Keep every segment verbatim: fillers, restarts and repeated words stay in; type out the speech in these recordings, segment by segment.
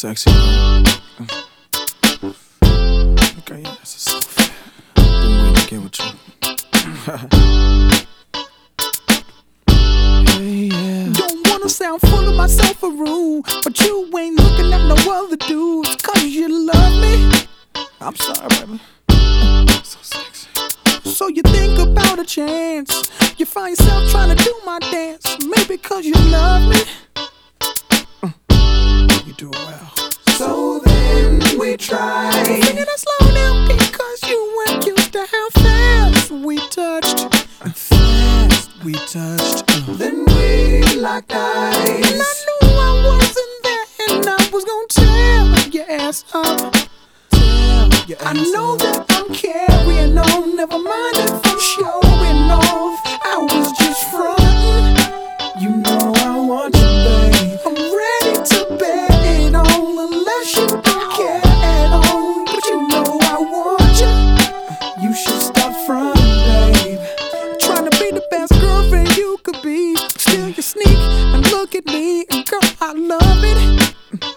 sexy. Okay, yeah, this is so fat. Been waiting to get with you. Hey, yeah. Don't wanna sound full of myself or rude, but you ain't looking at no other dudes. Cause you love me. I'm sorry, baby. So sexy. So you think about a chance. You find yourself trying to do my dance. Maybe cause you love me. You do well. So then we try. Singing it slow down because you weren't used to how fast we touched. Fast we touched. Uh. Then we locked eyes. And I knew I wasn't there, and I was gonna tear your ass up. Tear your ass I know up. That I'm carrying on. Never mind if I'm showing off. I was just frontin'. You know I want you, babe. I'm ready to bet it on, unless you don't care at all. But you know I want you. You should stop frontin', babe. Trying to be the best girlfriend you could be. Still you sneak and look at me, and girl, I love it.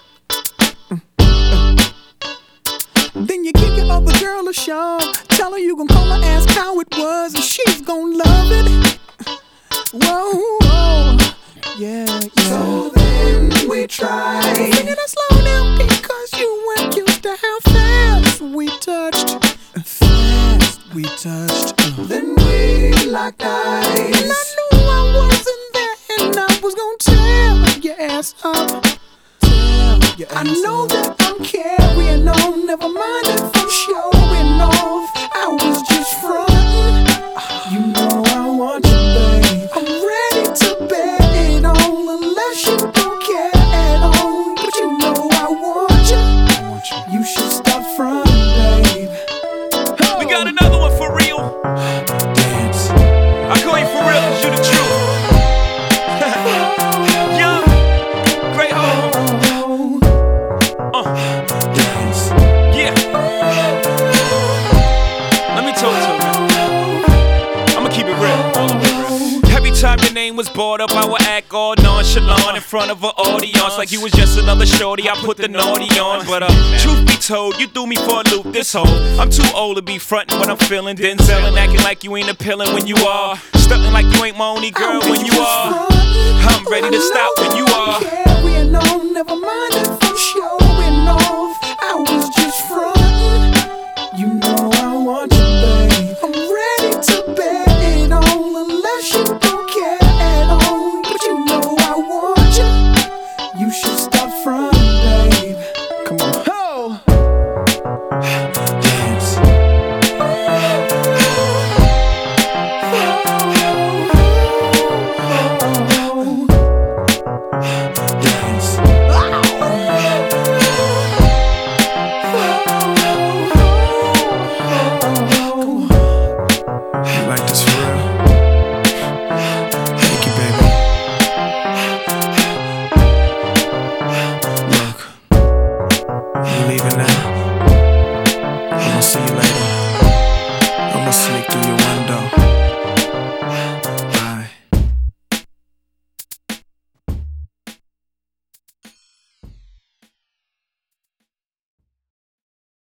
Then you give your other girl a shove. Tell her you gon' call her, ask how it was, and she's gon' love it. Whoa, whoa, yeah, yeah. So then we try. Singing it slow down because you weren't used to how fast we touched. Fast we touched. Uh. Then we locked eyes. And I knew I wasn't there, and I was gonna tear your ass up. Tear your ass I know up. That I'm carrying on. Never mind if I'm showing off. I was just frontin'. You know I want you, babe. I'm ready to bet it on, unless you don't care at all. But you know I want you. I want you. You should stop frontin', babe. Oh. We got another one for real. Dance. I call you for real cause you the truth. Young, great home. Uh. Dance. Yeah. Let me talk to you. I'ma keep it real, all the way real. Every time your name was brought up, I would act all nonchalant in front of an audience, like you was just another shorty. I put the naughty on, but uh, truth be told, you threw me for a loop this whole. I'm too old to be frontin' when I'm feeling Denzel and acting like you ain't appealing when you are. Stuntin' like you ain't my only girl when you are. I'm ready to stop when you are. Carrying on, never mind if I'm showing off. I was just frontin'. You know I want you, babe. I'm ready to bet it on, unless you don't care at all. But you know I want you. You should stop frontin', babe. Come on. Oh. Dance. Dance. You like this for real? Thank you, baby. Look, you leaving now. I'm gonna see you later.